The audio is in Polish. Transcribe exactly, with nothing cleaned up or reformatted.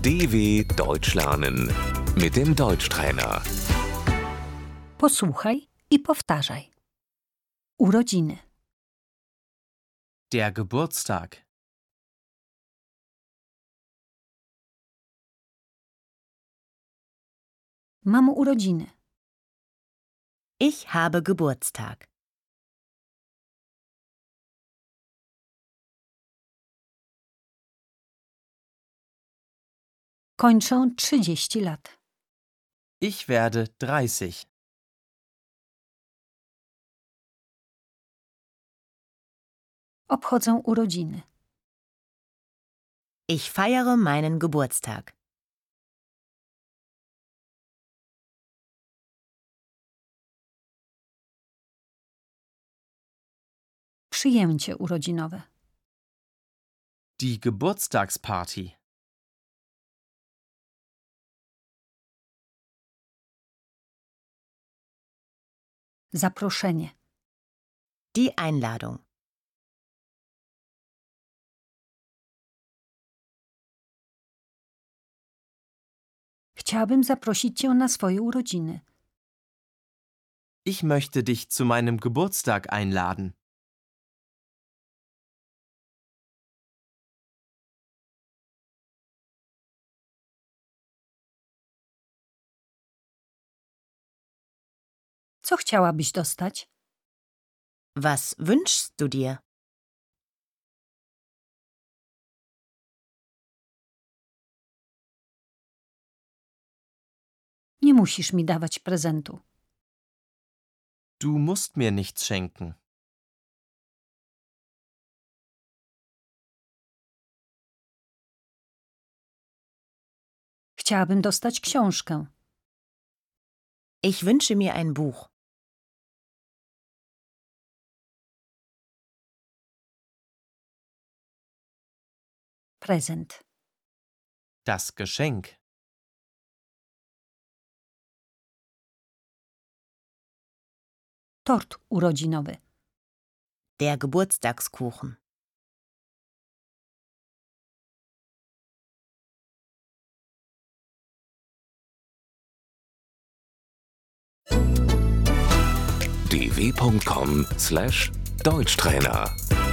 D W Deutsch lernen mit dem Deutschtrainer. Posłuchaj i powtarzaj. Urodziny. Der Geburtstag. Mam urodziny. Ich habe Geburtstag. Kończę trzydzieści lat. Ich werde dreißig. Obchodzę urodziny. Ich feiere meinen Geburtstag. Przyjęcie urodzinowe. Die Geburtstagsparty. Zaproszenie. Die Einladung. Chciałabym zaprosić cię na swoje urodziny. Ich möchte dich zu meinem Geburtstag einladen. Co chciałabyś dostać? Was wünschst du dir? Nie musisz mi dawać prezentu. Du musst mir nichts schenken. Chciałabym dostać książkę. Ich wünsche mir ein Buch. Prezent. Das Geschenk. Tort urodzinowy. Der Geburtstagskuchen. d w punkt com slash Deutschtrainer